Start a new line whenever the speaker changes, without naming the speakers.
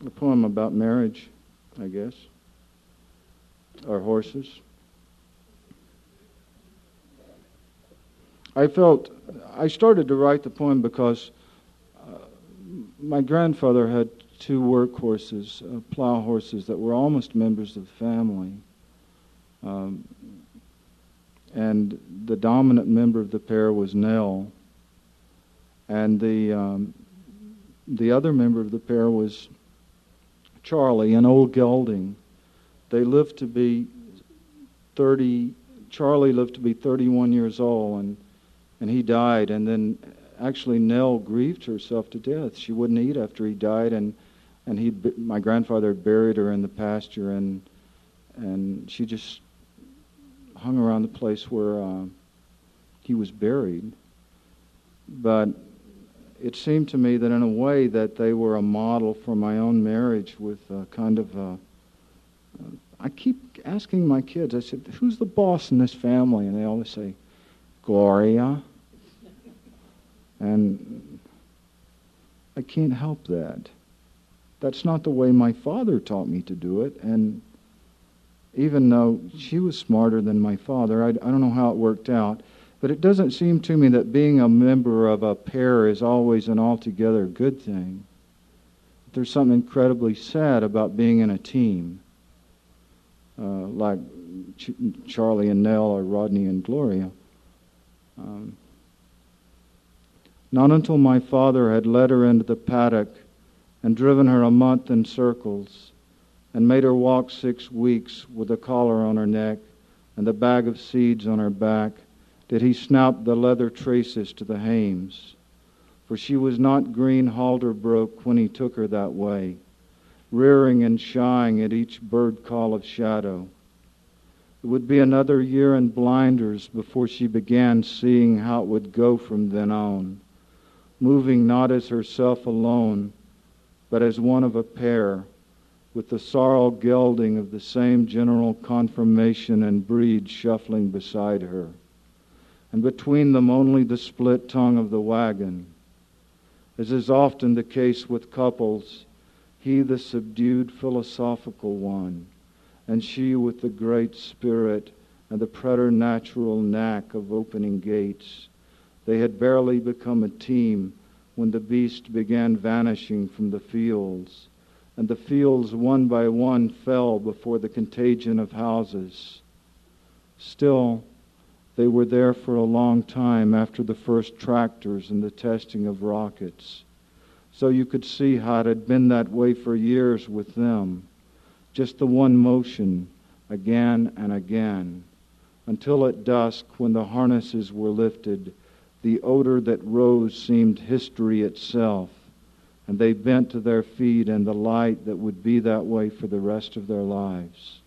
A poem about marriage, I guess, or horses. I started to write the poem because my grandfather had two work horses, plow horses, that were almost members of the family. And the dominant member of the pair was Nell, and the other member of the pair was Charlie, an old gelding. They lived to be 30. Charlie lived to be 31 years old, and he died. And then, actually, Nell grieved herself to death. She wouldn't eat after he died, and my grandfather had buried her in the pasture, and she just hung around the place where he was buried. But it seemed to me that in a way that they were a model for my own marriage with I keep asking my kids, I said, who's the boss in this family? And they always say, Gloria. And I can't help that. That's not the way my father taught me to do it. And even though she was smarter than my father, I don't know how it worked out, but it doesn't seem to me that being a member of a pair is always an altogether good thing. There's something incredibly sad about being in a team, like Charlie and Nell or Rodney and Gloria. Not until my father had led her into the paddock and driven her a month in circles and made her walk 6 weeks with a collar on her neck and the bag of seeds on her back did he snap the leather traces to the hames. For she was not green halter broke when he took her that way, rearing and shying at each bird call of shadow. It would be another year in blinders before she began seeing how it would go from then on, moving not as herself alone, but as one of a pair, with the sorrel gelding of the same general conformation and breed shuffling beside her, and between them only the split tongue of the wagon. As is often the case with couples, he the subdued philosophical one, and she with the great spirit and the preternatural knack of opening gates. They had barely become a team when the beast began vanishing from the fields, and the fields one by one fell before the contagion of houses. Still, they were there for a long time after the first tractors and the testing of rockets. So you could see how it had been that way for years with them. Just the one motion, again and again, until at dusk, when the harnesses were lifted, the odor that rose seemed history itself, and they bent to their feet in the light that would be that way for the rest of their lives.